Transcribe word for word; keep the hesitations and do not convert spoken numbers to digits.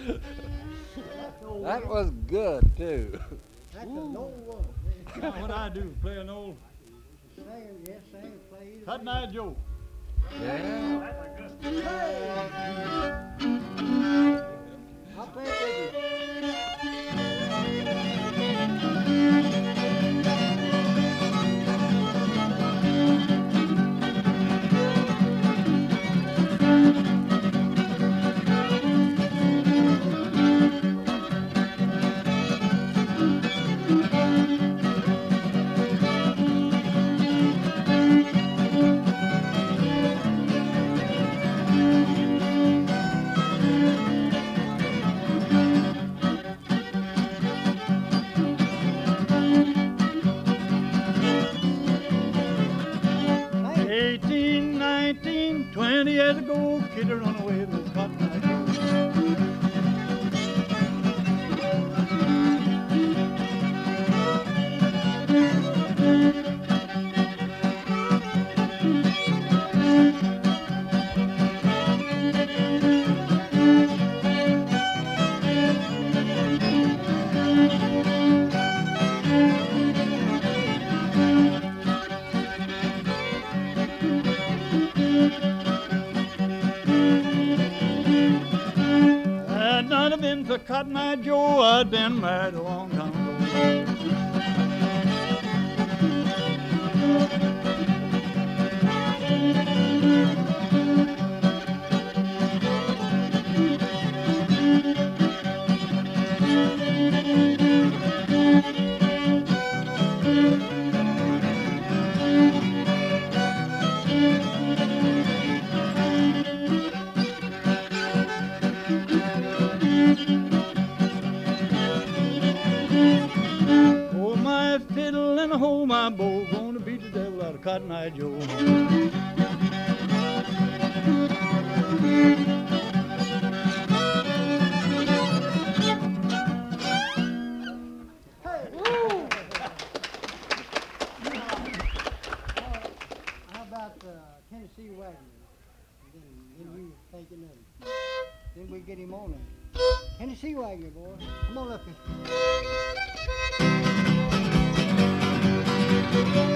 That was good too. That's an old one. Now what I do is play an old Singer, yes, singer, play either. Cotton Eye Joe. Yeah. I'll play it with you. Eighteen, nineteen, twenty years ago, kid run away with Cotton Eye Joe. Had not have been for Cotton Eye Joe, I'd been married a long time ago. Oh, my fiddle and hold my bow, gonna beat the devil out of Cotton Eye Joe. How about uh, Tennessee Wagner? Then, then you was thinking of him. Then we get him on there. Tennessee Wagner, boy. Come on up here.